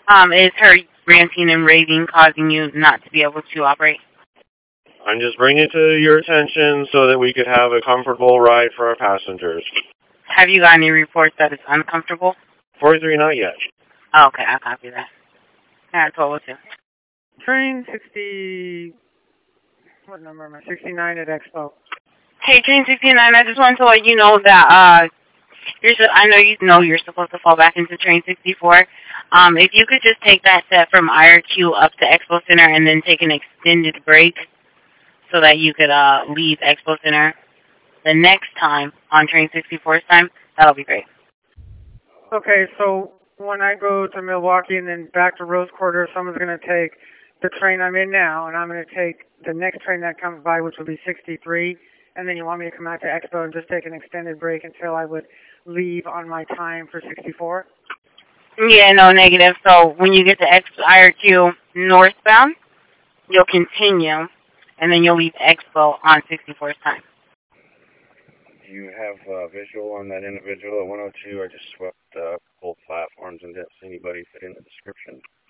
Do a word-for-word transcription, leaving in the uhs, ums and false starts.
Um, is her ranting and raving causing you not to be able to operate? I'm just bringing it to your attention so that we could have a comfortable ride for our passengers. Have you got any reports that it's uncomfortable? forty-three, not yet. Oh, okay, I'll copy that. Yeah, twelve oh two. Train sixty, what number am I? sixty-nine at Expo. Hey, Train sixty-nine, I just wanted to let you know that, uh, you're, su- I know you know you're supposed to fall back into Train sixty-four. Um, if you could just take that set from I R Q up to Expo Center and then take an extended break so that you could, uh, leave Expo Center the next time on Train sixty-four's time, that'll be great. Okay, so when I go to Milwaukee and then back to Rose Quarter, someone's going to take the train I'm in now, and I'm going to take the next train that comes by, which will be sixty-three, and then you want me to come out to Expo and just take an extended break until I would leave on my time for sixty-four? Yeah, no, negative. So when you get to X- I R Q northbound, you'll continue, and then you'll leave Expo on sixty-four's time. Do you have uh, visual on that individual at one oh two? I just swept uh, both platforms and didn't see anybody fit in the description.